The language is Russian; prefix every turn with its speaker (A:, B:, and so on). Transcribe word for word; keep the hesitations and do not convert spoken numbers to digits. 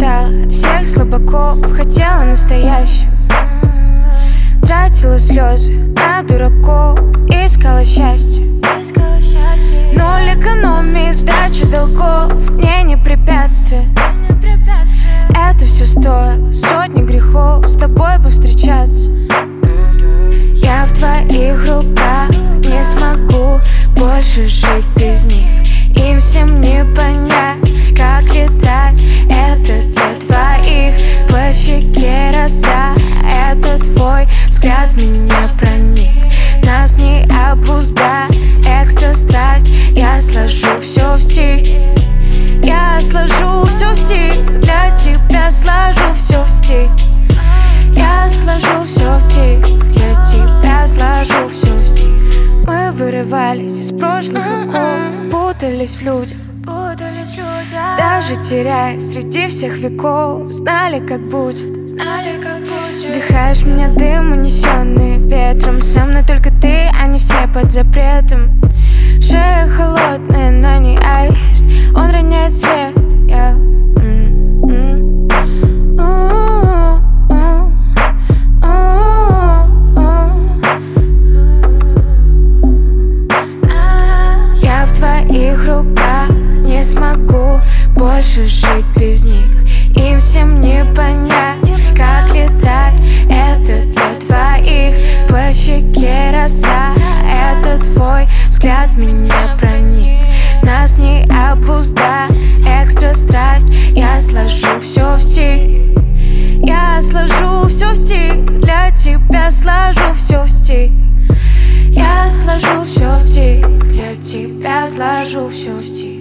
A: устала от всех слабаков, хотела настоящего. Тратила слезы на дураков, искала счастье. Ноль экономии, сдача долгов, мне не препятствие. Это все стоило сотни грехов с тобой повстречаться. Я в твоих руках, не смогу больше жить без них. Им всем не понять, как летать. Это для твоих по щеке роса. Это твой взгляд в меня проник. Нас не обуздать, экстра страсть. Я сложу все в стих. Я сложу все в стих. Для тебя сложу все в стих. Я сложу все в стих. Для тебя сложу все в стих. Мы вырывались из прошлых оков, путались в людях, даже теряясь среди всех веков. Знали, как будет, знали, как будет. Вдыхаешь меня дым, унесенный ветром. Со мной только ты, а не все под запретом. Шея холодная, но не айс. Он роняет свет, я Я в твоих руках, не смогу больше жить без них. Им всем не понять, как летать. Это для твоих по щеке роса. Это твой взгляд в меня проник. Нас не обуздать, экстра страсть. Я сложу все в стих. Я сложу все в стих. Для тебя сложу все в стих. Я сложу все в стих. Для тебя сложу все в стих.